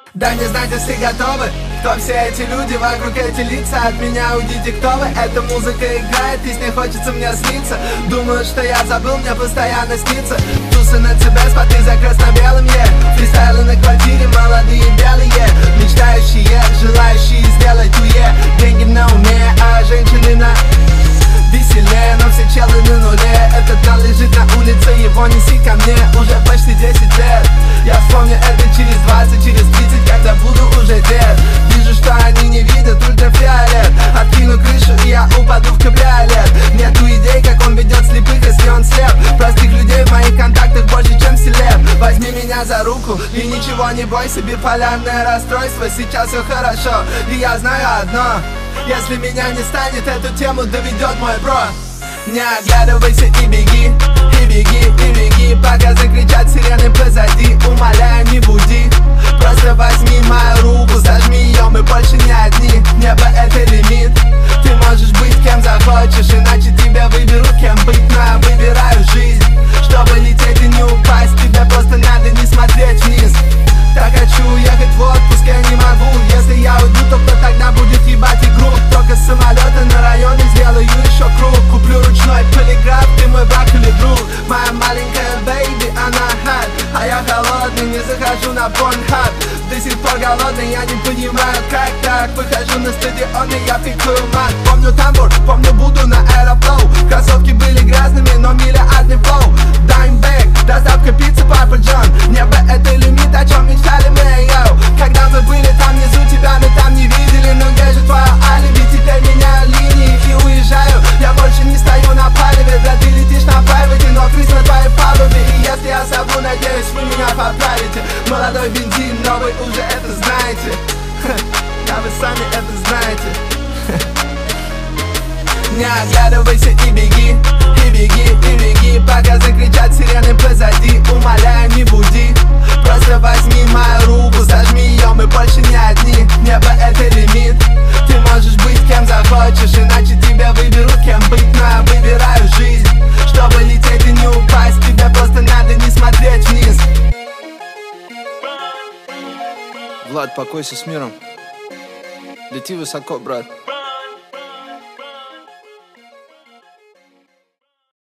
Дай мне знать, если готовы. Кто все эти люди, вокруг эти лица? От меня уйдите, кто вы? Эта музыка играет, и с ней хочется мне слиться. Думают, что я забыл, мне постоянно снится. Тусы на тебе, споты за красно-белым, фристайлы на квартире, молодые белые, мечтающие, желающие сделать туе. Деньги на уме, а женщины на веселее, но все челы на нуле. Этот нал лежит на улице, его неси ко мне. Уже почти 10 лет. Я вспомню это через 20, через 30, когда буду уже дед. Вижу, что они не видят ультрафиолет. Откину крышу, и я упаду в кабриолет. Нету идей, как он ведет слепых, если он слеп. Простых людей в моих контактах больше, чем селеб. Возьми меня за руку и ничего не бойся. Биполярное расстройство, сейчас все хорошо. И я знаю одно: если меня не станет, эту тему доведет мой бро. Не оглядывайся и беги, и беги, и беги, пока закричат сирены позади. Умоляю, не буди, просто возьми мою руку, зажми ее, мы больше не одни. Небо — это лимит, ты можешь быть кем захочешь, иначе тебя выберут кем быть. Но я выбираю жизнь, чтобы лететь и не упасть. Тебе просто надо не смотреть вниз. Так хочу уехать в отпуск, я не могу. Если я уйду, то кто тогда будет ебать игру? Только с самолета на районе сделаю еще круг. Куплю ручной полиграф, ты мой брат или друг. Моя маленькая бэйби, она хат, а я холодный, не захожу на порнхаб. До сих пор голодный, я не понимаю, как так. Выхожу на стадион и я пикаю мат. Помню тамбур, помню буду на аэрофлоу. Кроссовки были грязными, но миллиардный флоу. Даймбэк, доставка пиццы, Папа Джон. Небо — это лимит, о чем мечтали мы, йоу. Когда мы были там внизу, тебя мы там не видели. Но где же твое алиби? Теперь меняю линии и уезжаю. Я больше не стою на палубе, да ты летишь на прайвете, но крыс на твоей палубе. И если я совру, надеюсь, вы меня поправите. Молодой бензин, новый уже это знаете. Да вы сами это знаете. Не оглядывайся и беги, и беги, и беги, пока закричат сирены позади. Умоляю, не буди, просто возьми мою руку, зажми ее, мы больше не одни. Небо — это лимит, ты можешь быть кем захочешь, иначе тебя выберут кем быть. Но я выбираю жизнь, чтобы лететь и не упасть. Тебе просто надо не смотреть вниз. Влад, покойся с миром. Лети высоко, брат.